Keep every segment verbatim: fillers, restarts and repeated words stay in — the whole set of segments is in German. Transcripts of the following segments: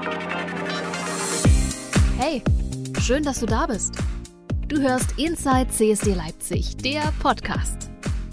Hey, schön, dass du da bist. Du hörst Inside C S D Leipzig, der Podcast.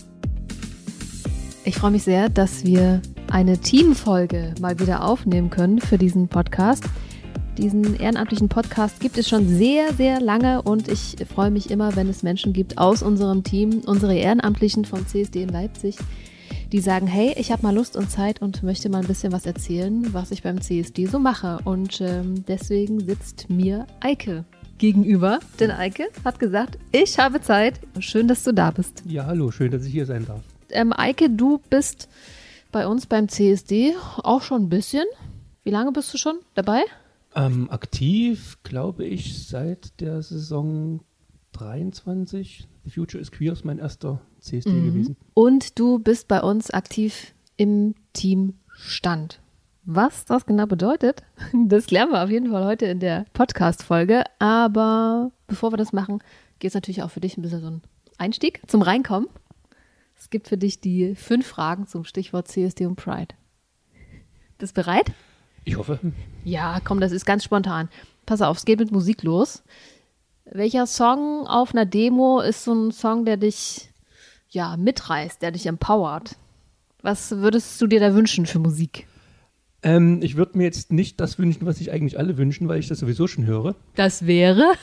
Ich freue mich sehr, dass wir eine Teamfolge mal wieder aufnehmen können für diesen Podcast. Diesen ehrenamtlichen Podcast gibt es schon sehr, sehr lange und ich freue mich immer, wenn es Menschen gibt aus unserem Team, unsere Ehrenamtlichen vom C S D in Leipzig, die sagen, hey, ich habe mal Lust und Zeit und möchte mal ein bisschen was erzählen, was ich beim C S D so mache. Und ähm, deswegen sitzt mir Eike gegenüber, denn Eike hat gesagt, ich habe Zeit. Schön, dass du da bist. Ja, hallo, schön, dass ich hier sein darf. Ähm, Eike, du bist bei uns beim C S D auch schon ein bisschen. Wie lange bist du schon dabei? Ähm, aktiv, glaube ich, seit der Saison dreiundzwanzig. The Future is Queer ist mein erster C S D mhm. gewesen. Und du bist bei uns aktiv im Team Stand. Was das genau bedeutet, das klären wir auf jeden Fall heute in der Podcast-Folge. Aber bevor wir das machen, geht es natürlich auch für dich ein bisschen so ein Einstieg zum Reinkommen. Es gibt für dich die fünf Fragen zum Stichwort C S D und Pride. Bist du bereit? Ich hoffe. Ja, komm, das ist ganz spontan. Pass auf, es geht mit Musik los. Welcher Song auf einer Demo ist so ein Song, der dich ja mitreißt, der dich empowert? Was würdest du dir da wünschen für Musik? Ähm, ich würde mir jetzt nicht das wünschen, was sich eigentlich alle wünschen, weil ich das sowieso schon höre. Das wäre?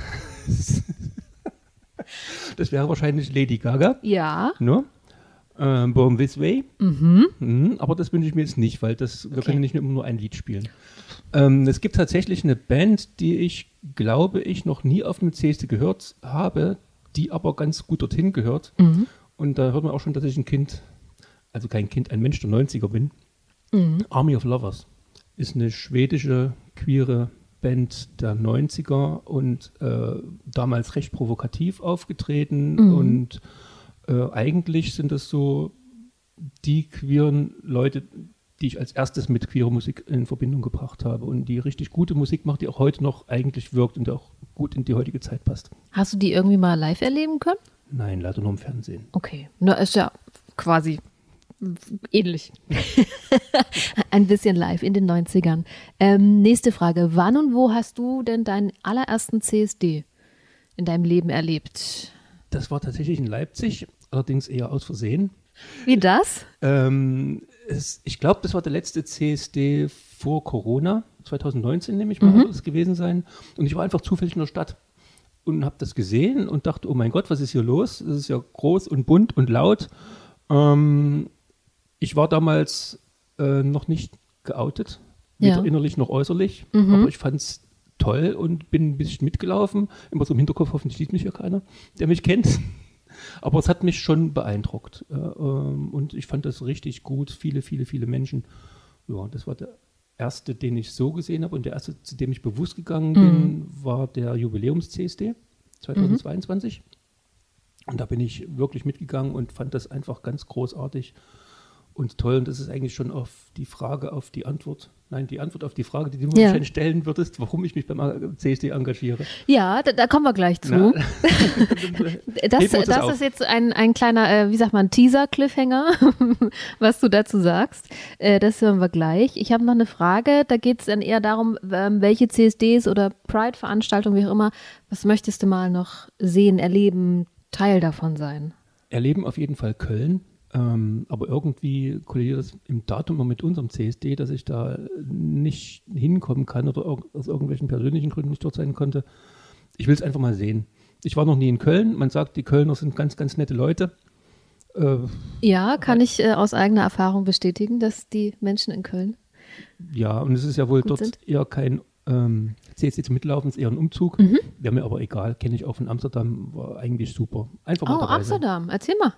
Das wäre wahrscheinlich Lady Gaga. Ja. No? Ähm, Born This Way. Mhm. Mhm, aber das wünsche ich mir jetzt nicht, weil das, wir Okay. können nicht immer nur ein Lied spielen. Ähm, es gibt tatsächlich eine Band, die ich, glaube ich, noch nie auf einem C S D gehört habe, die aber ganz gut dorthin gehört. Mhm. Und da hört man auch schon, dass ich ein Kind, also kein Kind, ein Mensch der neunziger bin. Mhm. Army of Lovers ist eine schwedische, queere Band der neunziger und äh, damals recht provokativ aufgetreten. Mhm. Und äh, eigentlich sind das so die queeren Leute, die ich als erstes mit queerer Musik in Verbindung gebracht habe und die richtig gute Musik macht, die auch heute noch eigentlich wirkt und auch gut in die heutige Zeit passt. Hast du die irgendwie mal live erleben können? Nein, leider nur im Fernsehen. Okay, na ist ja quasi ähnlich. Ein bisschen live in den neunzigern. Ähm, nächste Frage. Wann und wo hast du denn deinen allerersten C S D in deinem Leben erlebt? Das war tatsächlich in Leipzig, allerdings eher aus Versehen. Wie das? Ähm, es, ich glaube, das war der letzte C S D vor Corona, zwanzig neunzehn nehme ich mal, Mhm. soll es gewesen sein. Und ich war einfach zufällig in der Stadt und habe das gesehen und dachte, oh mein Gott, was ist hier los? Es ist ja groß und bunt und laut. Ähm, ich war damals äh, noch nicht geoutet, weder Ja. innerlich noch äußerlich, Mhm. aber ich fand es toll und bin ein bisschen mitgelaufen. Immer so im Hinterkopf, hoffentlich sieht mich hier keiner, der mich kennt. Aber es hat mich schon beeindruckt äh, ähm, und ich fand das richtig gut. Viele, viele, viele Menschen. Ja, das war der erste, den ich so gesehen habe und der erste, zu dem ich bewusst gegangen bin, Mhm. war der Jubiläums-C S D zweitausendzweiundzwanzig. Mhm. Und da bin ich wirklich mitgegangen und fand das einfach ganz großartig und toll. Und das ist eigentlich schon auf die Frage, auf die Antwort, nein, die Antwort auf die Frage, die du mir Ja. wahrscheinlich stellen würdest, warum ich mich beim C S D engagiere. Ja, da, da kommen wir gleich zu. Na, Das, heben wir uns das das auf. ist jetzt ein, ein kleiner, äh, wie sagt man, Teaser-Cliffhanger, was du dazu sagst. Äh, das hören wir gleich. Ich habe noch eine Frage. Da geht es dann eher darum, ähm, welche C S Ds oder Pride-Veranstaltungen, wie auch immer, was möchtest du mal noch sehen, erleben, Teil davon sein? Erleben auf jeden Fall Köln. Ähm, aber irgendwie kollidiert das im Datum immer mit unserem C S D, dass ich da nicht hinkommen kann oder irg- aus irgendwelchen persönlichen Gründen nicht dort sein konnte. Ich will es einfach mal sehen. Ich war noch nie in Köln. Man sagt, die Kölner sind ganz, ganz nette Leute. Äh, Ja, kann ich äh, aus eigener Erfahrung bestätigen, dass die Menschen in Köln ja, und es ist ja wohl Gut dort sind. eher kein ähm, C S D zum Mitlaufen, es ist eher ein Umzug. Mhm. Wäre mir aber egal. Kenne ich auch von Amsterdam. War eigentlich super. Einfach mal Oh, dabei sein. Amsterdam, erzähl mal.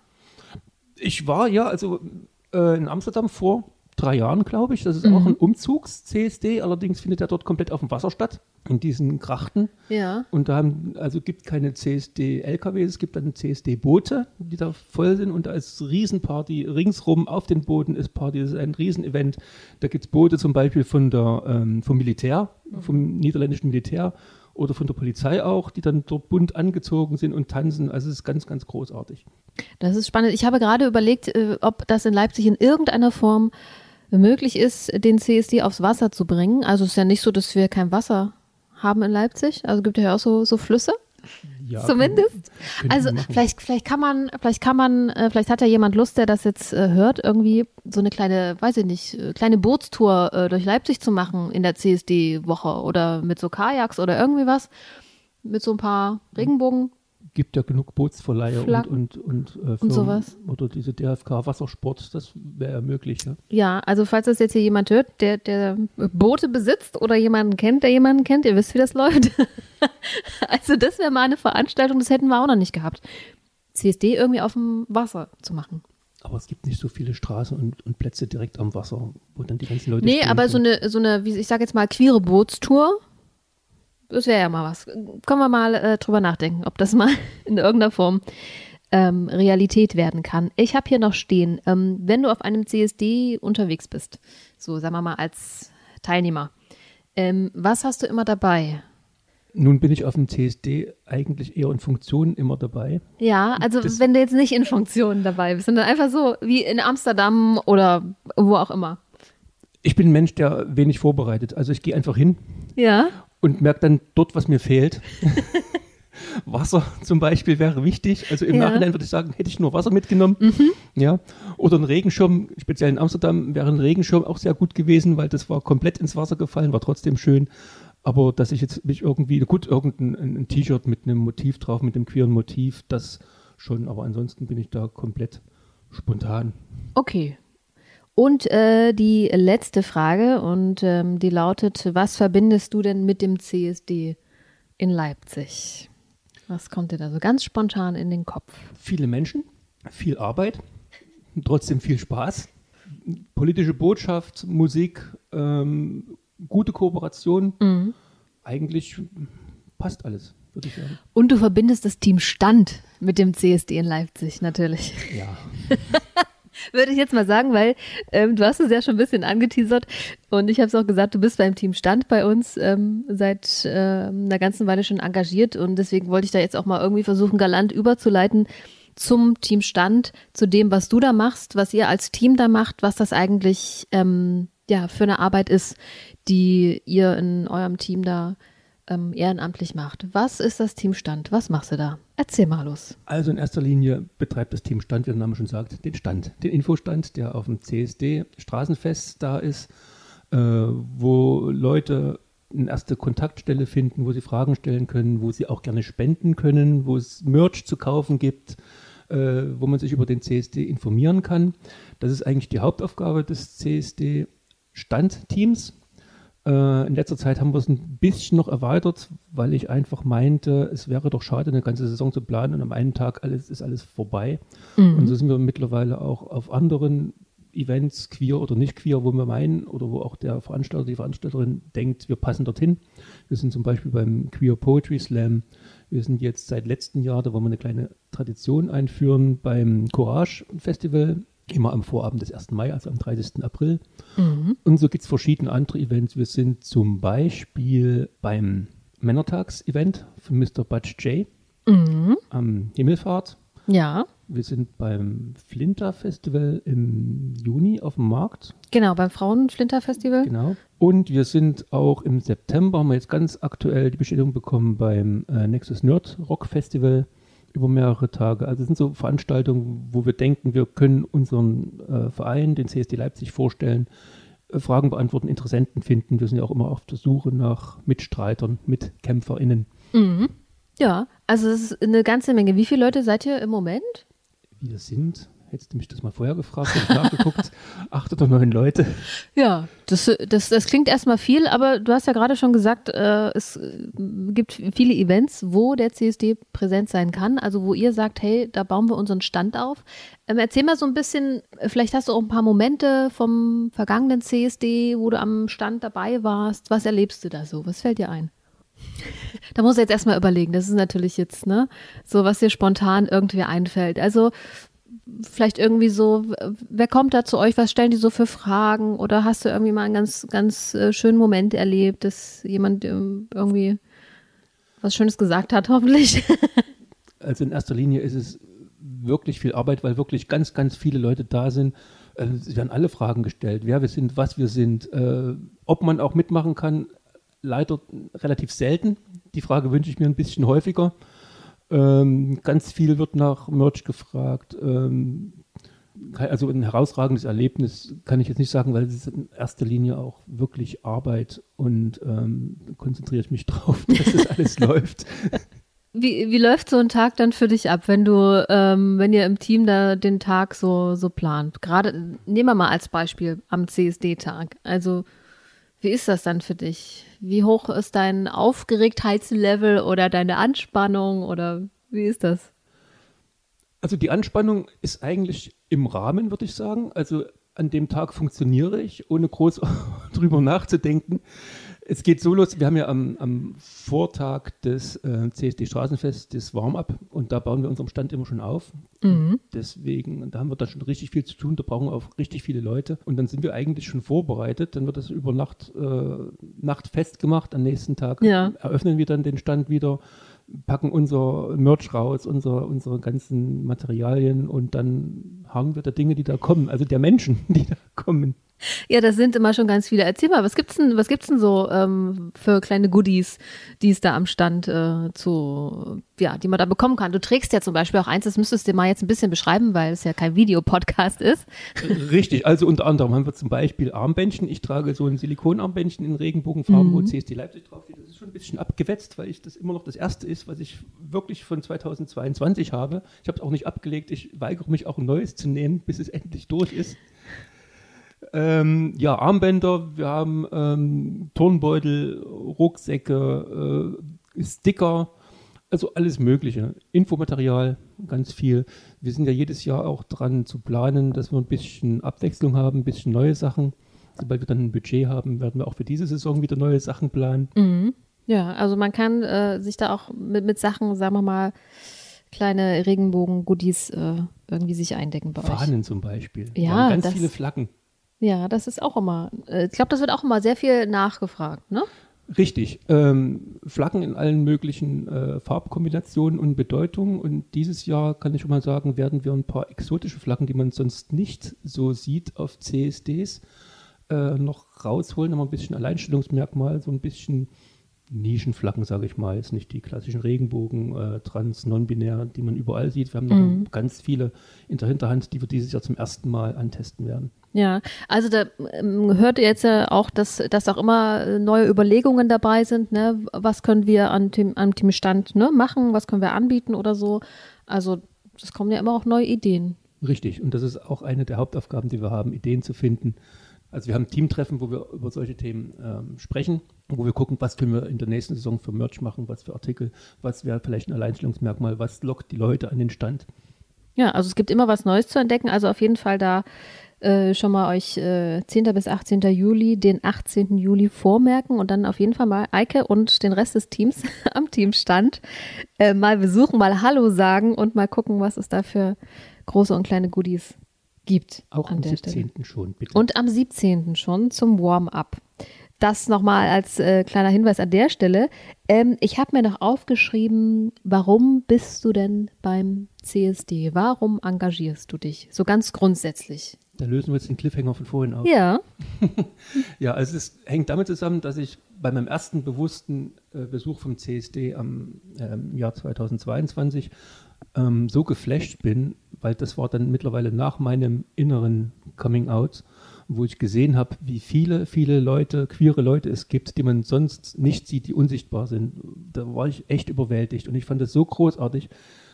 Ich war ja also äh, in Amsterdam vor drei Jahren, glaube ich. Das ist Mhm. auch ein Umzugs-C S D. Allerdings findet er dort komplett auf dem Wasser statt, in diesen Grachten. Ja. Und da haben, also gibt keine C S D-L K Ws, es gibt dann C S D-Boote, die da voll sind. Und da ist Riesenparty. Ringsrum auf den Booten ist Party. Das ist ein Riesenevent. Da gibt es Boote zum Beispiel von der, ähm, vom Militär, Mhm. vom niederländischen Militär oder von der Polizei auch, die dann dort bunt angezogen sind und tanzen. Also es ist ganz, ganz großartig. Das ist spannend. Ich habe gerade überlegt, äh, ob das in Leipzig in irgendeiner Form möglich ist, den C S D aufs Wasser zu bringen. Also es ist ja nicht so, dass wir kein Wasser haben in Leipzig. Also gibt es ja auch so, so Flüsse. Ja, Zumindest. können- können Also wir machen. vielleicht, vielleicht kann man, vielleicht kann man, äh, vielleicht hat ja jemand Lust, der das jetzt äh, hört, irgendwie so eine kleine, weiß ich nicht, äh, kleine Bootstour äh, durch Leipzig zu machen in der C S D-Woche oder mit so Kajaks oder irgendwie was. Mit so ein paar Regenbogen. Gibt ja genug Bootsverleiher und, Flaggen und, und, äh, und sowas. Oder diese D F K Wassersport, das wäre ja möglich. Ja. Ja, also falls das jetzt hier jemand hört, der, der Boote besitzt oder jemanden kennt, der jemanden kennt, ihr wisst, wie das läuft. Also das wäre mal eine Veranstaltung, das hätten wir auch noch nicht gehabt. C S D irgendwie auf dem Wasser zu machen. Aber es gibt nicht so viele Straßen und, und Plätze direkt am Wasser, wo dann die ganzen Leute Nee, stehen aber so können. eine, so eine, wie ich sage jetzt mal, queere Bootstour, das wäre ja mal was. Können wir mal äh, drüber nachdenken, ob das mal in irgendeiner Form ähm, Realität werden kann. Ich habe hier noch stehen, ähm, wenn du auf einem C S D unterwegs bist, so sagen wir mal als Teilnehmer, ähm, was hast du immer dabei? Nun bin ich auf dem C S D eigentlich eher in Funktion immer dabei. Ja, also Das- wenn du jetzt nicht in Funktion dabei bist, sondern einfach so wie in Amsterdam oder wo auch immer. Ich bin ein Mensch, der wenig vorbereitet. Also ich gehe einfach hin Ja. und merke dann dort, was mir fehlt. Wasser zum Beispiel wäre wichtig. Also im Ja. Nachhinein würde ich sagen, hätte ich nur Wasser mitgenommen. Ja. Oder ein Regenschirm, speziell in Amsterdam wäre ein Regenschirm auch sehr gut gewesen, weil das war komplett ins Wasser gefallen, war trotzdem schön. Aber dass ich jetzt mich irgendwie, gut, irgendein ein, ein T-Shirt mit einem Motiv drauf, mit einem queeren Motiv, das schon. Aber ansonsten bin ich da komplett spontan. Okay. Und äh, die letzte Frage, und ähm, die lautet, was verbindest du denn mit dem C S D in Leipzig? Was kommt dir da so ganz spontan in den Kopf? Viele Menschen, viel Arbeit, trotzdem viel Spaß, politische Botschaft, Musik, ähm, gute Kooperation. Mhm. Eigentlich passt alles, würde ich sagen. Und du verbindest das Team Stand mit dem C S D in Leipzig, natürlich. Ja. Würde ich jetzt mal sagen, weil ähm, du hast es ja schon ein bisschen angeteasert und ich habe es auch gesagt, du bist beim Team Stand bei uns ähm, seit äh, einer ganzen Weile schon engagiert und deswegen wollte ich da jetzt auch mal irgendwie versuchen, galant überzuleiten zum Team Stand, zu dem, was du da machst, was ihr als Team da macht, was das eigentlich ähm, ja, für eine Arbeit ist, die ihr in eurem Team da ähm, ehrenamtlich macht. Was ist das Team Stand? Was machst du da? Erzähl mal los. Also in erster Linie betreibt das Team Stand, wie der Name schon sagt, den Stand, den Infostand, der auf dem C S D Straßenfest da ist, äh, wo Leute eine erste Kontaktstelle finden, wo sie Fragen stellen können, wo sie auch gerne spenden können, wo es Merch zu kaufen gibt, äh, wo man sich über den C S D informieren kann. Das ist eigentlich die Hauptaufgabe des C S D Standteams. Äh, in letzter Zeit haben wir es ein bisschen noch erweitert, weil ich einfach meinte, es wäre doch schade, eine ganze Saison zu planen und am einen Tag alles, ist alles vorbei. Mhm. Und so sind wir mittlerweile auch auf anderen Events, queer oder nicht queer, wo wir meinen oder wo auch der Veranstalter, die Veranstalterin denkt, wir passen dorthin. Wir sind zum Beispiel beim Queer Poetry Slam. Wir sind jetzt seit letztem Jahr, da wollen wir eine kleine Tradition einführen, beim Courage Festival, immer am Vorabend des ersten Mai, also am dreißigsten April. Mhm. Und so gibt es verschiedene andere Events. Wir sind zum Beispiel beim Männertags-Event von Mister Butch J Mhm. am Himmelfahrt. Ja, Wir sind beim Flinter Festival im Juni auf dem Markt. genau, beim Frauenflinter-Festival. Genau. Und wir sind auch im September, haben wir jetzt ganz aktuell die Bestätigung bekommen, beim äh, Nexus Nerd Rock Festival über mehrere Tage. Also es sind so Veranstaltungen, wo wir denken, wir können unseren äh, Verein, den C S D Leipzig, vorstellen, äh, Fragen beantworten, Interessenten finden. Wir sind ja auch immer auf der Suche nach Mitstreitern, MitkämpferInnen. Mhm. Ja, also es ist eine ganze Menge. Wie viele Leute seid ihr im Moment? Wir sind, hättest du mich das mal vorher gefragt, hätte ich nachgeguckt, acht oder neun Leute. Ja, das, das, das klingt erstmal viel, aber du hast ja gerade schon gesagt, äh, es gibt viele Events, wo der C S D präsent sein kann, also wo ihr sagt, hey, da bauen wir unseren Stand auf. Ähm, erzähl mal so ein bisschen, vielleicht hast du auch ein paar Momente vom vergangenen C S D, wo du am Stand dabei warst. Was erlebst du da so? Was fällt dir ein? Da muss ich jetzt erstmal überlegen, das ist natürlich jetzt, ne, so was dir spontan irgendwie einfällt. Also vielleicht irgendwie so, wer kommt da zu euch, was stellen die so für Fragen oder hast du irgendwie mal einen ganz, ganz äh, schönen Moment erlebt, dass jemand ähm, irgendwie was Schönes gesagt hat, hoffentlich? Also in erster Linie ist es wirklich viel Arbeit, weil wirklich ganz, ganz viele Leute da sind. Äh, es werden alle Fragen gestellt, wer wir sind, was wir sind, äh, ob man auch mitmachen kann. Leider relativ selten. Die Frage wünsche ich mir ein bisschen häufiger. Ähm, ganz viel wird nach Merch gefragt. Ähm, also ein herausragendes Erlebnis kann ich jetzt nicht sagen, weil es ist in erster Linie auch wirklich Arbeit und ähm, konzentriere ich mich drauf, dass das alles läuft. Wie, wie läuft so ein Tag dann für dich ab, wenn du, ähm, wenn ihr im Team da den Tag so, so plant? Gerade, nehmen wir mal als Beispiel am C S D-Tag. Also, wie ist das dann für dich? Wie hoch ist dein Aufgeregtheitslevel oder deine Anspannung oder wie ist das? Also die Anspannung ist eigentlich im Rahmen, würde ich sagen. Also an dem Tag funktioniere ich, ohne groß drüber nachzudenken. Es geht so los, wir haben ja am, am Vortag des äh, C S D-Straßenfests das Warm-up und da bauen wir unseren Stand immer schon auf. Mhm. Deswegen, da haben wir da schon richtig viel zu tun, da brauchen wir auch richtig viele Leute und dann sind wir eigentlich schon vorbereitet. Dann wird das über Nacht, äh, Nacht festgemacht, am nächsten Tag ja. eröffnen wir dann den Stand wieder, packen unser Merch raus, unsere, unsere ganzen Materialien und dann harren wir der Dinge, die da kommen, also der Menschen, die da kommen. Ja, das sind immer schon ganz viele. Erzähl mal, was gibt's denn, was gibt's denn so ähm, für kleine Goodies, die es da am Stand äh, zu, ja, die man da bekommen kann? Du trägst ja zum Beispiel auch eins, das müsstest du dir mal jetzt ein bisschen beschreiben, weil es ja kein Videopodcast ist. Richtig, also unter anderem haben wir zum Beispiel Armbändchen. Ich trage so ein Silikonarmbändchen in Regenbogenfarben, mhm. wo C S D Leipzig draufsteht. Das ist schon ein bisschen abgewetzt, weil ich das immer noch das erste ist, was ich wirklich von zweitausendzweiundzwanzig habe. Ich habe es auch nicht abgelegt. Ich weigere mich auch ein neues zu nehmen, bis es endlich durch ist. Ähm, ja, Armbänder, wir haben ähm, Turnbeutel, Rucksäcke, äh, Sticker, also alles Mögliche. Infomaterial, ganz viel. Wir sind ja jedes Jahr auch dran zu planen, dass wir ein bisschen Abwechslung haben, ein bisschen neue Sachen. Sobald wir dann ein Budget haben, werden wir auch für diese Saison wieder neue Sachen planen. Mhm. Ja, also man kann äh, sich da auch mit, mit Sachen, sagen wir mal, kleine Regenbogen-Goodies äh, irgendwie sich eindecken bei Fahnen euch. Fahnen zum Beispiel. Ja, wir haben ganz das, viele Flaggen. Ja, das ist auch immer, ich glaube, das wird auch immer sehr viel nachgefragt, ne? Richtig. Ähm, Flaggen in allen möglichen äh, Farbkombinationen und Bedeutungen. Und dieses Jahr, kann ich schon mal sagen, werden wir ein paar exotische Flaggen, die man sonst nicht so sieht auf C S Ds, äh, noch rausholen. Haben wir ein bisschen Alleinstellungsmerkmal, so ein bisschen Nischenflaggen, sage ich mal. Ist nicht die klassischen Regenbogen, äh, trans, non-binär, die man überall sieht. Wir haben noch mhm. ganz viele in der Hinterhand, die wir dieses Jahr zum ersten Mal antesten werden. Ja, also da ähm, hört ihr jetzt ja auch, dass, dass auch immer neue Überlegungen dabei sind, ne? Was können wir an dem, an dem Stand ne, machen, was können wir anbieten oder so. Also es kommen ja immer auch neue Ideen. Richtig, und das ist auch eine der Hauptaufgaben, die wir haben, Ideen zu finden. Also wir haben Teamtreffen, wo wir über solche Themen ähm, sprechen, wo wir gucken, was können wir in der nächsten Saison für Merch machen, was für Artikel, was wäre vielleicht ein Alleinstellungsmerkmal, was lockt die Leute an den Stand. Ja, also es gibt immer was Neues zu entdecken, also auf jeden Fall da äh, schon mal euch äh, zehnten bis achtzehnten Juli, den achtzehnten Juli vormerken und dann auf jeden Fall mal Eike und den Rest des Teams am Teamstand äh, mal besuchen, mal Hallo sagen und mal gucken, was es da für große und kleine Goodies gibt. Auch an am der siebzehnten Stelle. Schon, bitte. Und am siebzehnten schon zum Warm-up. Das nochmal als äh, kleiner Hinweis an der Stelle. Ähm, ich habe mir noch aufgeschrieben, warum bist du denn beim C S D? Warum engagierst du dich? So ganz grundsätzlich. Da lösen wir jetzt den Cliffhanger von vorhin auf. Ja. Ja, also es hängt damit zusammen, dass ich bei meinem ersten bewussten äh, Besuch vom C S D am ähm, Jahr zweitausendzweiundzwanzig ähm, so geflasht bin, weil das war dann mittlerweile nach meinem inneren Coming-out, wo ich gesehen habe, wie viele, viele Leute, queere Leute es gibt, die man sonst nicht sieht, die unsichtbar sind. Da war ich echt überwältigt und ich fand das so großartig,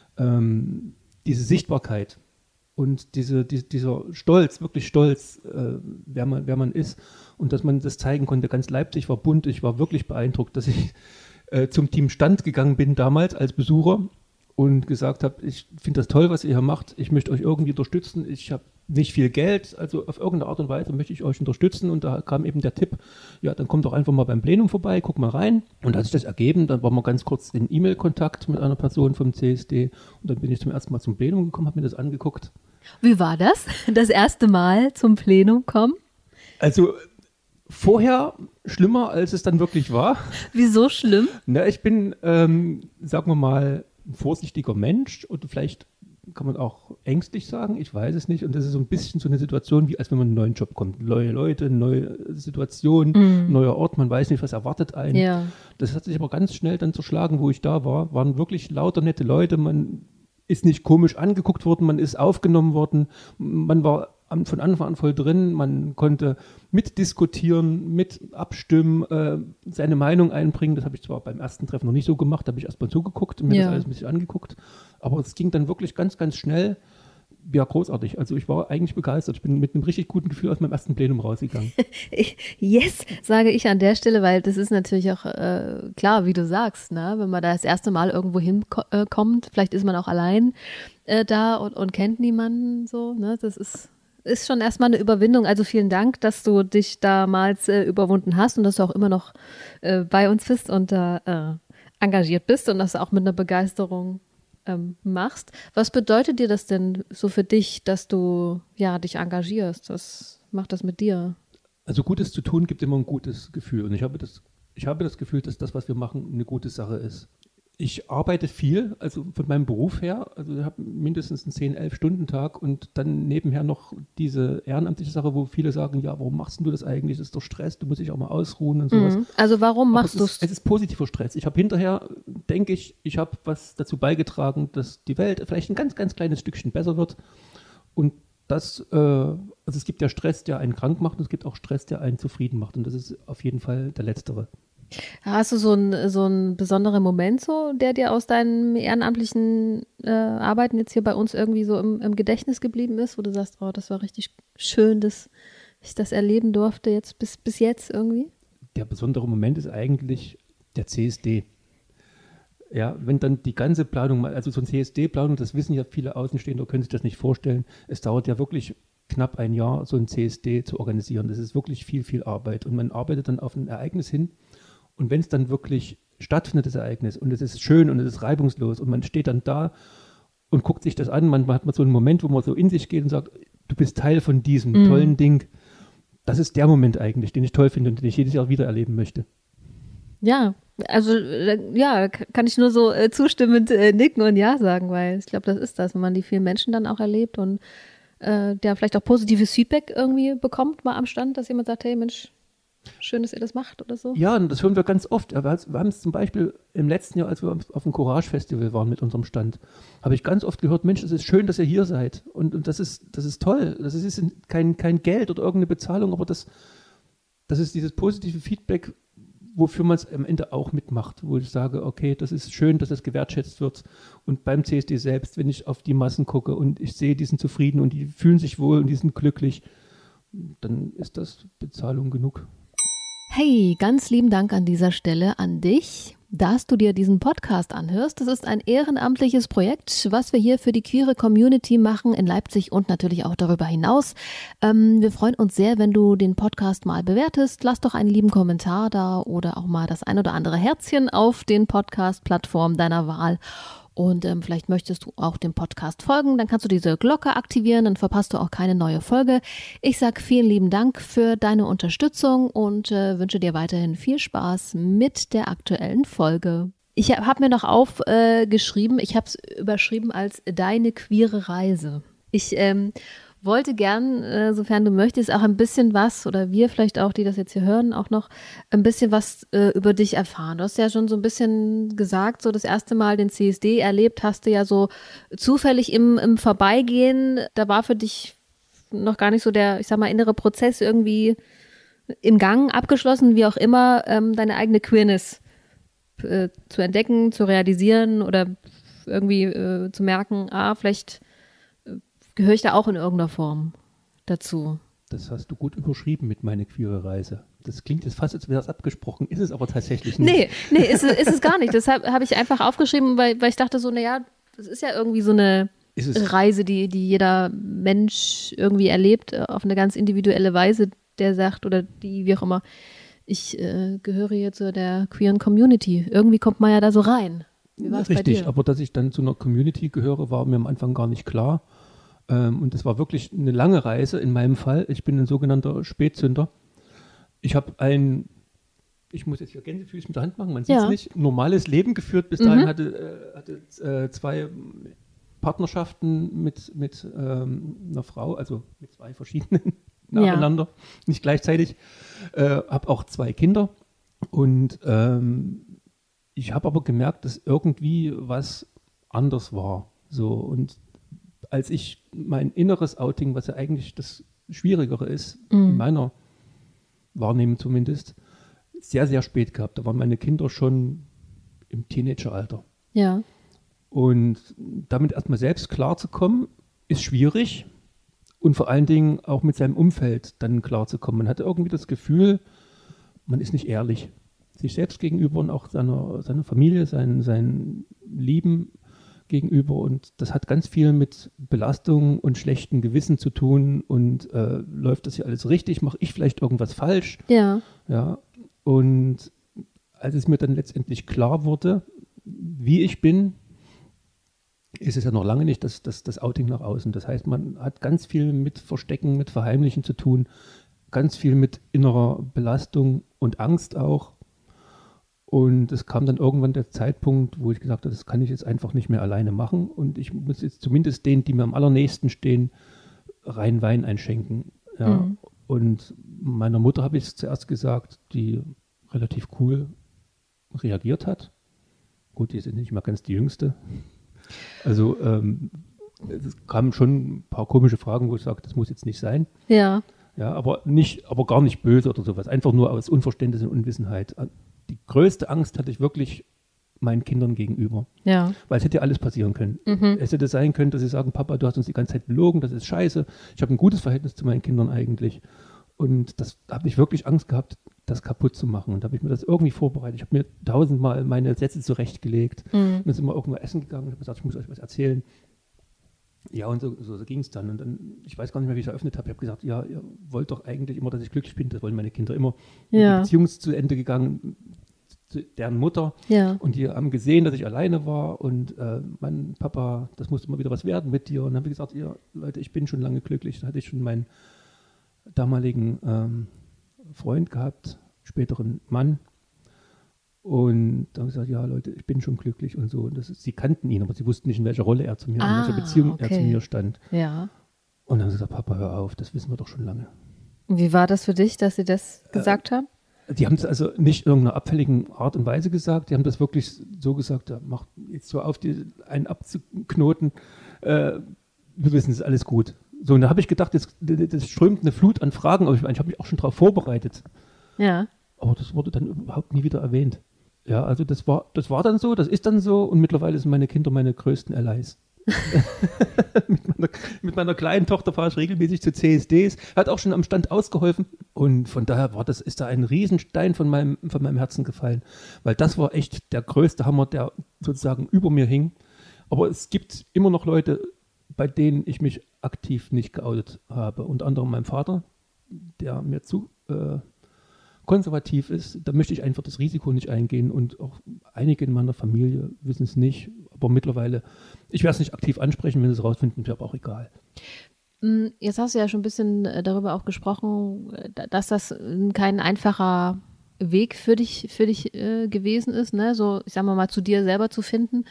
ähm, diese Sichtbarkeit und diese, die, dieser Stolz, wirklich Stolz, äh, wer man, wer man ist und dass man das zeigen konnte. Ganz Leipzig war bunt, ich war wirklich beeindruckt, dass ich äh, zum Team Stand gegangen bin damals als Besucher und gesagt habe, ich finde das toll, was ihr hier macht, ich möchte euch irgendwie unterstützen, ich habe nicht viel Geld, also auf irgendeine Art und Weise möchte ich euch unterstützen und da kam eben der Tipp, ja, dann kommt doch einfach mal beim Plenum vorbei, guck mal rein und da hat sich das ergeben, dann waren wir ganz kurz in E-Mail-Kontakt mit einer Person vom C S D und dann bin ich zum ersten Mal zum Plenum gekommen, habe mir das angeguckt. Wie war das, das erste Mal zum Plenum kommen? Also vorher schlimmer, als es dann wirklich war. Wieso schlimm? Na, ich bin, ähm, sagen wir mal, ein vorsichtiger Mensch und vielleicht kann man auch ängstlich sagen, ich weiß es nicht. Und das ist so ein bisschen so eine Situation, wie als wenn man in einen neuen Job kommt. Neue Leute, neue Situation, Mhm. neuer Ort, man weiß nicht, was erwartet einen. Ja. Das hat sich aber ganz schnell dann zerschlagen, wo ich da war. Waren wirklich lauter nette Leute, man ist nicht komisch angeguckt worden, man ist aufgenommen worden, man war an, von Anfang an voll drin, man konnte mitdiskutieren, mit abstimmen, äh, seine Meinung einbringen. Das habe ich zwar beim ersten Treffen noch nicht so gemacht, da habe ich erstmal zugeguckt und mir Ja. das alles ein bisschen angeguckt. Aber es ging dann wirklich ganz, ganz schnell. Ja, großartig. Also ich war eigentlich begeistert. Ich bin mit einem richtig guten Gefühl aus meinem ersten Plenum rausgegangen. Yes, sage ich an der Stelle, weil das ist natürlich auch äh, klar, wie du sagst, ne? Wenn man da das erste Mal irgendwo hinkommt, vielleicht ist man auch allein äh, da und, und kennt niemanden so. Ne? Das ist, ist schon erstmal eine Überwindung. Also vielen Dank, dass du dich damals äh, überwunden hast und dass du auch immer noch äh, bei uns bist und da äh, engagiert bist und das auch mit einer Begeisterung Ähm, machst. Was bedeutet dir das denn so für dich, dass du ja dich engagierst? Was macht das mit dir? Also Gutes zu tun gibt immer ein gutes Gefühl. Und ich habe das, ich habe das Gefühl, dass das, was wir machen, eine gute Sache ist. Ich arbeite viel, also von meinem Beruf her, also ich habe mindestens einen zehn, elf Stunden Tag und dann nebenher noch diese ehrenamtliche Sache, wo viele sagen, ja, warum machst du das eigentlich? Das ist doch Stress, du musst dich auch mal ausruhen und sowas. Mhm. Also warum Aber machst es du ist, es ist positiver Stress. Ich habe hinterher, denke ich, ich habe was dazu beigetragen, dass die Welt vielleicht ein ganz, ganz kleines Stückchen besser wird. Und das, äh, also es gibt ja Stress, der einen krank macht und es gibt auch Stress, der einen zufrieden macht. Und das ist auf jeden Fall der letztere. Hast du so einen so einen besonderen Moment so, der dir aus deinen ehrenamtlichen äh, Arbeiten jetzt hier bei uns irgendwie so im, im Gedächtnis geblieben ist, wo du sagst, oh, das war richtig schön, dass ich das erleben durfte jetzt bis, bis jetzt irgendwie? Der besondere Moment ist eigentlich der C S D. Ja, wenn dann die ganze Planung mal, also so ein C S D-Planung, das wissen ja viele Außenstehende, können sich das nicht vorstellen. Es dauert ja wirklich knapp ein Jahr, so ein C S D zu organisieren. Das ist wirklich viel, viel Arbeit. Und man arbeitet dann auf ein Ereignis hin. Und wenn es dann wirklich stattfindet, das Ereignis, und es ist schön und es ist reibungslos und man steht dann da und guckt sich das an, manchmal hat man so einen Moment, wo man so in sich geht und sagt, du bist Teil von diesem Mhm. tollen Ding. Das ist der Moment eigentlich, den ich toll finde und den ich jedes Jahr wieder erleben möchte. Ja, also äh, ja, k- kann ich nur so äh, zustimmend äh, nicken und ja sagen, weil ich glaube, das ist das, wenn man die vielen Menschen dann auch erlebt und äh, der vielleicht auch positives Feedback irgendwie bekommt mal am Stand, dass jemand sagt, hey Mensch, schön, dass ihr das macht oder so. Ja, und das hören wir ganz oft. Wir haben es zum Beispiel im letzten Jahr, als wir auf dem Courage-Festival waren mit unserem Stand, habe ich ganz oft gehört, Mensch, es ist schön, dass ihr hier seid. Und, und das ist, das ist toll. Das ist kein, kein Geld oder irgendeine Bezahlung, aber das, das ist dieses positive Feedback, wofür man es am Ende auch mitmacht, wo ich sage, okay, das ist schön, dass das gewertschätzt wird. Und beim C S D selbst, wenn ich auf die Massen gucke und ich sehe, die sind zufrieden und die fühlen sich wohl und die sind glücklich, dann ist das Bezahlung genug. Hey, ganz lieben Dank an dieser Stelle an dich, dass du dir diesen Podcast anhörst. Das ist ein ehrenamtliches Projekt, was wir hier für die queere Community machen in Leipzig und natürlich auch darüber hinaus. Ähm, wir freuen uns sehr, wenn du den Podcast mal bewertest. Lass doch einen lieben Kommentar da oder auch mal das ein oder andere Herzchen auf den Podcast-Plattformen deiner Wahl. Und ähm, vielleicht möchtest du auch dem Podcast folgen, dann kannst du diese Glocke aktivieren, dann verpasst du auch keine neue Folge. Ich sage vielen lieben Dank für deine Unterstützung und äh, wünsche dir weiterhin viel Spaß mit der aktuellen Folge. Ich habe hab mir noch aufgeschrieben, äh, ich habe es überschrieben als deine queere Reise. Ich ähm, wollte gern, äh, sofern du möchtest, auch ein bisschen was, oder wir vielleicht auch, die das jetzt hier hören, auch noch ein bisschen was äh, über dich erfahren. Du hast ja schon so ein bisschen gesagt, so das erste Mal den C S D erlebt hast du ja so zufällig im, im Vorbeigehen. Da war für dich noch gar nicht so der, ich sag mal, innere Prozess irgendwie im Gang, abgeschlossen, wie auch immer, ähm, deine eigene Queerness äh, zu entdecken, zu realisieren oder irgendwie äh, zu merken, ah, vielleicht gehöre ich da auch in irgendeiner Form dazu. Das hast du gut überschrieben mit meine queere Reise. Das klingt jetzt fast, als wäre das abgesprochen, ist es aber tatsächlich nicht. Nee, nee, ist, es- ist es gar nicht. Deshalb habe ich einfach aufgeschrieben, weil, weil ich dachte so, naja, das ist ja irgendwie so eine Ist es, Reise, die, die jeder Mensch irgendwie erlebt, äh, auf eine ganz individuelle Weise, der sagt, oder die, wie auch immer, ich äh, gehöre hier zu der queeren Community. Irgendwie kommt man ja da so rein. Wie war es bei richtig, dir? aber dass ich dann zu einer Community gehöre, war mir am Anfang gar nicht klar. Ähm, und das war wirklich eine lange Reise in meinem Fall. Ich bin ein sogenannter Spätzünder. Ich habe ein, ich muss jetzt hier Gänsefüßchen mit der Hand machen, man sieht es Ja. nicht, normales Leben geführt. Bis Mhm. dahin hatte, äh, hatte äh, zwei Partnerschaften mit, mit ähm, einer Frau, also mit zwei verschiedenen nacheinander, ja. nicht gleichzeitig. Äh, habe auch zwei Kinder und ähm, ich habe aber gemerkt, dass irgendwie was anders war. So, und als ich mein inneres Outing, was ja eigentlich das Schwierigere ist, mhm. in meiner Wahrnehmung zumindest, sehr, sehr spät gehabt. Da waren meine Kinder schon im Teenageralter. Ja. Und damit erstmal selbst klarzukommen, ist schwierig. Und vor allen Dingen auch mit seinem Umfeld dann klarzukommen. Man hatte irgendwie das Gefühl, man ist nicht ehrlich. Sich selbst gegenüber und auch seiner, seiner Familie, seinen, seinen Lieben gegenüber. Und das hat ganz viel mit Belastung und schlechtem Gewissen zu tun. Und äh, läuft das hier alles richtig? Mache ich vielleicht irgendwas falsch? Ja. Ja. Und als es mir dann letztendlich klar wurde, wie ich bin, ist es ja noch lange nicht das, das, das Outing nach außen. Das heißt, man hat ganz viel mit Verstecken, mit Verheimlichen zu tun, ganz viel mit innerer Belastung und Angst auch. Und es kam dann irgendwann der Zeitpunkt, wo ich gesagt habe, das kann ich jetzt einfach nicht mehr alleine machen. Und ich muss jetzt zumindest denen, die mir am allernächsten stehen, rein Wein einschenken. Ja. Mhm. Und meiner Mutter habe ich es zuerst gesagt, die relativ cool reagiert hat. Gut, die ist nicht mal ganz die Jüngste. Also ähm, es kamen schon ein paar komische Fragen, wo ich sage, das muss jetzt nicht sein. Ja. Ja, aber nicht, aber gar nicht böse oder sowas. Einfach nur aus Unverständnis und Unwissenheit. Die größte Angst hatte ich wirklich meinen Kindern gegenüber. Ja. Weil es hätte ja alles passieren können. Mhm. Es hätte sein können, dass sie sagen, Papa, du hast uns die ganze Zeit belogen, das ist scheiße. Ich habe ein gutes Verhältnis zu meinen Kindern eigentlich. Und das habe ich wirklich Angst gehabt, das kaputt zu machen. Und da habe ich mir das irgendwie vorbereitet. Ich habe mir tausendmal meine Sätze zurechtgelegt. Mhm. Und dann sind wir irgendwo essen gegangen und ich habe gesagt, ich muss euch was erzählen. Ja, und so, so, so ging es dann. Und dann, ich weiß gar nicht mehr, wie ich es eröffnet habe. Ich habe gesagt, ja, ihr wollt doch eigentlich immer, dass ich glücklich bin. Das wollen meine Kinder immer. Ja. Die Beziehung ist zu Ende gegangen, zu deren Mutter. Ja. Und die haben gesehen, dass ich alleine war. Und äh, mein Papa, das musste mal wieder was werden mit dir. Und dann habe ich gesagt, ja, Leute, ich bin schon lange glücklich. Da hatte ich schon meinen damaligen ähm, Freund gehabt, späteren Mann. Und dann habe ich gesagt, ja Leute, ich bin schon glücklich und so. Und das ist, sie kannten ihn, aber sie wussten nicht, in welcher Rolle er zu mir, ah, in welcher Beziehung okay. er zu mir stand. Ja. Und dann haben sie gesagt, Papa, hör auf, das wissen wir doch schon lange. Und wie war das für dich, dass sie das gesagt äh, haben? Die haben es also nicht in irgendeiner abfälligen Art und Weise gesagt, die haben das wirklich so gesagt, ja, mach jetzt so auf, die, einen abzuknoten, äh, wir wissen, es ist alles gut. So, und da habe ich gedacht, jetzt, das strömt eine Flut an Fragen, aber ich, ich habe mich auch schon darauf vorbereitet. Ja. Aber das wurde dann überhaupt nie wieder erwähnt. Ja, also das war, das war dann so, das ist dann so und mittlerweile sind meine Kinder meine größten Allies. mit, meiner, mit meiner kleinen Tochter fahre ich regelmäßig zu C S Ds, hat auch schon am Stand ausgeholfen und von daher war das, ist da ein Riesenstein von meinem, von meinem Herzen gefallen, weil das war echt der größte Hammer, der sozusagen über mir hing. Aber es gibt immer noch Leute, bei denen ich mich aktiv nicht geoutet habe, unter anderem mein Vater, der mir zu äh, konservativ ist, da möchte ich einfach das Risiko nicht eingehen und auch einige in meiner Familie wissen es nicht, aber mittlerweile, ich werde es nicht aktiv ansprechen, wenn sie es rausfinden, ist mir aber auch egal. Jetzt hast du ja schon ein bisschen darüber auch gesprochen, dass das kein einfacher Weg für dich, für dich äh, gewesen ist, ne? So, ich sag mal mal, zu dir selber zu finden.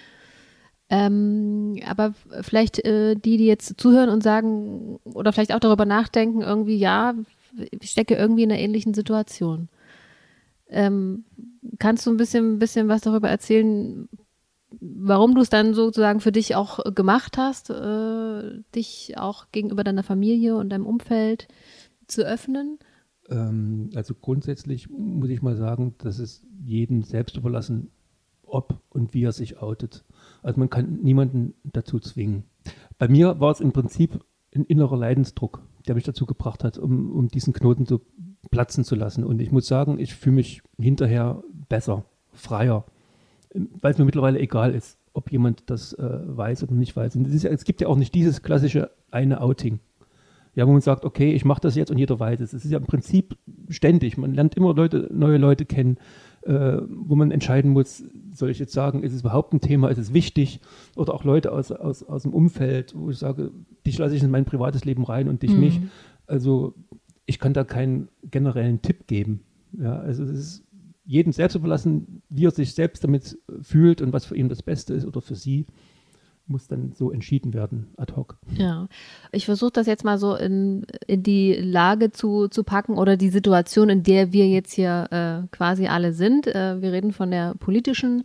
Ähm, aber vielleicht äh, die, die jetzt zuhören und sagen oder vielleicht auch darüber nachdenken, irgendwie, ja, ich stecke irgendwie in einer ähnlichen Situation. Ähm, kannst du ein bisschen, bisschen was darüber erzählen, warum du es dann sozusagen für dich auch gemacht hast, äh, dich auch gegenüber deiner Familie und deinem Umfeld zu öffnen? Ähm, also grundsätzlich muss ich mal sagen, dass es jedem selbst überlassen, ob und wie er sich outet. Also man kann niemanden dazu zwingen. Bei mir war es im Prinzip ein innerer Leidensdruck, der mich dazu gebracht hat, um, um diesen Knoten so platzen zu lassen. Und ich muss sagen, ich fühle mich hinterher besser, freier, weil es mir mittlerweile egal ist, ob jemand das äh, weiß oder nicht weiß. Und es, ist ja, es gibt ja auch nicht dieses klassische eine Outing, ja, wo man sagt, okay, ich mache das jetzt und jeder weiß es. Es ist ja im Prinzip ständig. Man lernt immer Leute, neue Leute kennen, äh, wo man entscheiden muss, soll ich jetzt sagen, ist es überhaupt ein Thema, ist es wichtig? Oder auch Leute aus, aus, aus dem Umfeld, wo ich sage, dich lasse ich in mein privates Leben rein und dich mhm. nicht. Also ich kann da keinen generellen Tipp geben. Ja, also es ist jedem selbst überlassen, wie er sich selbst damit fühlt und was für ihn das Beste ist oder für sie. muss dann so entschieden werden, ad hoc. Ja, ich versuche das jetzt mal so in, in die Lage zu, zu packen oder die Situation, in der wir jetzt hier äh, quasi alle sind. Äh, wir reden von der politischen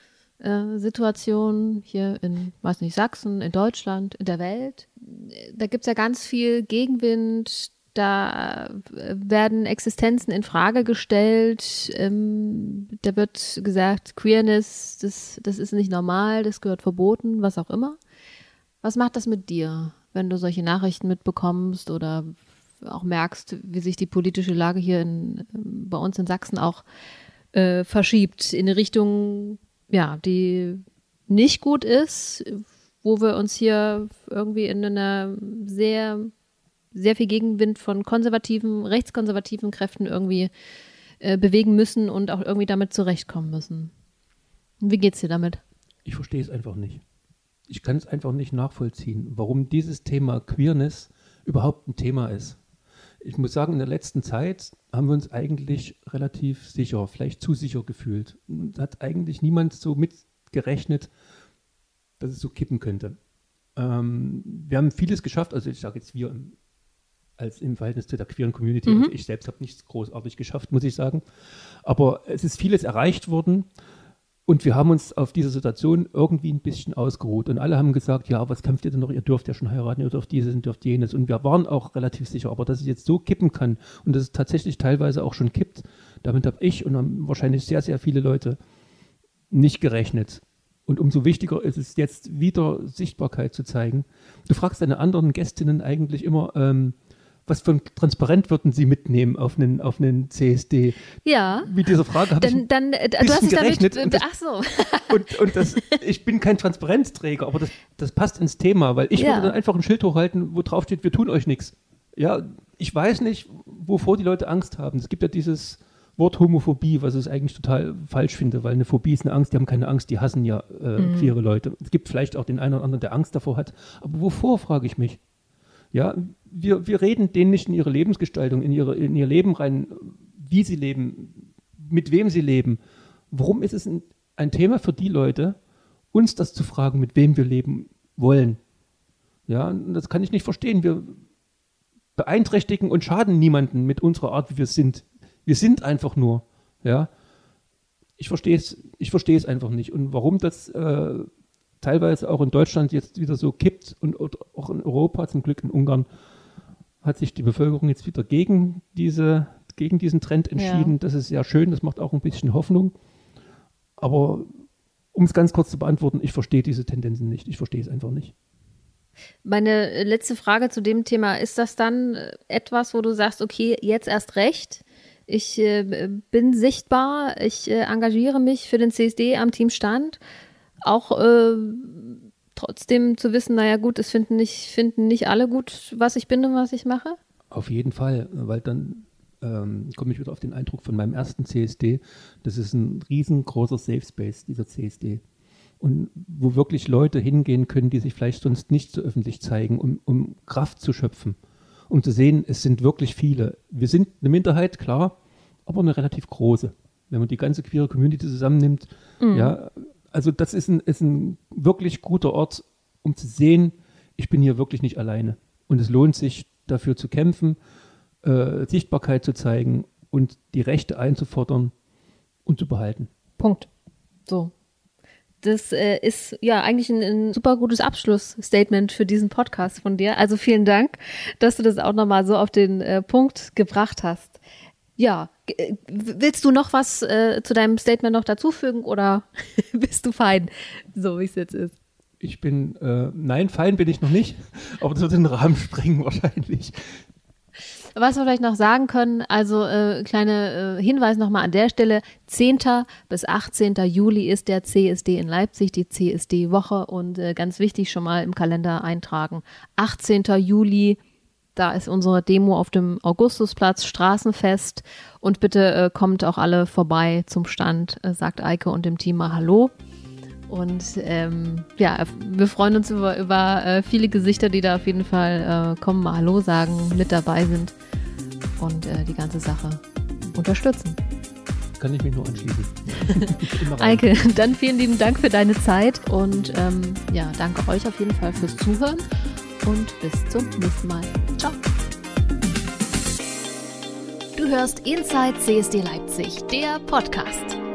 äh, Situation hier in, weiß nicht, Sachsen, in Deutschland, in der Welt. Da gibt es ja ganz viel Gegenwind. Da werden Existenzen in Frage gestellt. Ähm, da wird gesagt, Queerness, das, das ist nicht normal, das gehört verboten, was auch immer. Was macht das mit dir, wenn du solche Nachrichten mitbekommst oder auch merkst, wie sich die politische Lage hier in, bei uns in Sachsen auch äh, verschiebt in eine Richtung, ja, die nicht gut ist, wo wir uns hier irgendwie in einer sehr sehr viel Gegenwind von konservativen, rechtskonservativen Kräften irgendwie äh, bewegen müssen und auch irgendwie damit zurechtkommen müssen. Wie geht's dir damit? Ich verstehe es einfach nicht. Ich kann es einfach nicht nachvollziehen, warum dieses Thema Queerness überhaupt ein Thema ist. Ich muss sagen, in der letzten Zeit haben wir uns eigentlich relativ sicher, vielleicht zu sicher gefühlt. Da hat eigentlich niemand so mitgerechnet, dass es so kippen könnte. Ähm, wir haben vieles geschafft, also ich sage jetzt wir im als im Verhältnis zu der queeren Community. Mhm. Also ich selbst habe nichts großartig geschafft, muss ich sagen. Aber es ist vieles erreicht worden und wir haben uns auf dieser Situation irgendwie ein bisschen ausgeruht. Und alle haben gesagt, ja, was kämpft ihr denn noch? Ihr dürft ja schon heiraten, ihr dürft dieses, ihr dürft jenes. Und wir waren auch relativ sicher. Aber dass es jetzt so kippen kann und dass es tatsächlich teilweise auch schon kippt, damit habe ich und haben wahrscheinlich sehr, sehr viele Leute nicht gerechnet. Und umso wichtiger ist es jetzt wieder Sichtbarkeit zu zeigen. Du fragst deine anderen Gästinnen eigentlich immer, ähm, was für ein Transparent würden Sie mitnehmen auf einen, auf einen C S D? Ja. Mit dieser Frage habe ich ein dann, bisschen du hast gerechnet. Damit, und das, ach so. Und, und das, ich bin kein Transparenzträger, aber das, das passt ins Thema, weil ich ja. würde dann einfach ein Schild hochhalten, wo drauf steht, wir tun euch nichts. Ja, ich weiß nicht, wovor die Leute Angst haben. Es gibt ja dieses Wort Homophobie, was ich eigentlich total falsch finde, weil eine Phobie ist eine Angst, die haben keine Angst, die hassen ja äh, mhm. queere Leute. Es gibt vielleicht auch den einen oder anderen, der Angst davor hat, aber wovor, frage ich mich. Ja, wir, wir reden denen nicht in ihre Lebensgestaltung, in, ihre, in ihr Leben rein, wie sie leben, mit wem sie leben. Warum ist es ein, ein Thema für die Leute, uns das zu fragen, mit wem wir leben wollen? Ja, das kann ich nicht verstehen. Wir beeinträchtigen und schaden niemanden mit unserer Art, wie wir sind. Wir sind einfach nur. Ja, ich verstehe es, ich verstehe es einfach nicht. Und warum das äh, teilweise auch in Deutschland jetzt wieder so kippt und auch in Europa, zum Glück in Ungarn, hat sich die Bevölkerung jetzt wieder gegen, diese, gegen diesen Trend entschieden. Ja. Das ist sehr schön, das macht auch ein bisschen Hoffnung. Aber um es ganz kurz zu beantworten, ich verstehe diese Tendenzen nicht. Ich verstehe es einfach nicht. Meine letzte Frage zu dem Thema, ist das dann etwas, wo du sagst, okay, jetzt erst recht, ich äh, bin sichtbar, ich äh, engagiere mich für den C S D am Team Stand, auch äh, trotzdem zu wissen, naja gut, es finden nicht, finden nicht alle gut, was ich bin und was ich mache? Auf jeden Fall, weil dann ähm, komme ich wieder auf den Eindruck von meinem ersten C S D. Das ist ein riesengroßer Safe Space, dieser C S D. Und wo wirklich Leute hingehen können, die sich vielleicht sonst nicht so öffentlich zeigen, um, um Kraft zu schöpfen, um zu sehen, es sind wirklich viele. Wir sind eine Minderheit, klar, aber eine relativ große. Wenn man die ganze queere Community zusammennimmt, mhm. ja, also das ist ein, ist ein wirklich guter Ort, um zu sehen, ich bin hier wirklich nicht alleine. Und es lohnt sich, dafür zu kämpfen, äh, Sichtbarkeit zu zeigen und die Rechte einzufordern und zu behalten. Punkt. So. Das äh, ist ja eigentlich ein, ein super gutes Abschlussstatement für diesen Podcast von dir. Also vielen Dank, dass du das auch nochmal so auf den äh, Punkt gebracht hast. Ja, g- willst du noch was äh, zu deinem Statement noch dazufügen oder bist du fein, so wie es jetzt ist? Ich bin, äh, nein, fein bin ich noch nicht, aber das wird den Rahmen sprengen wahrscheinlich. Was wir vielleicht noch sagen können, also äh, kleine äh, Hinweis nochmal an der Stelle, zehnten bis achtzehnten Juli ist der C S D in Leipzig, die C S D-Woche und äh, ganz wichtig schon mal im Kalender eintragen. achtzehnten Juli, da ist unsere Demo auf dem Augustusplatz, Straßenfest und bitte äh, kommt auch alle vorbei zum Stand, äh, sagt Eike und dem Team mal Hallo. Und ähm, ja, wir freuen uns über, über äh, viele Gesichter, die da auf jeden Fall äh, kommen, mal Hallo sagen, mit dabei sind und äh, die ganze Sache unterstützen. kann ich mich nur anschließen. Eike, dann vielen lieben Dank für deine Zeit und ähm, ja, danke euch auf jeden Fall fürs Zuhören und bis zum nächsten Mal. Ciao. Du hörst Inside C S D Leipzig, der Podcast.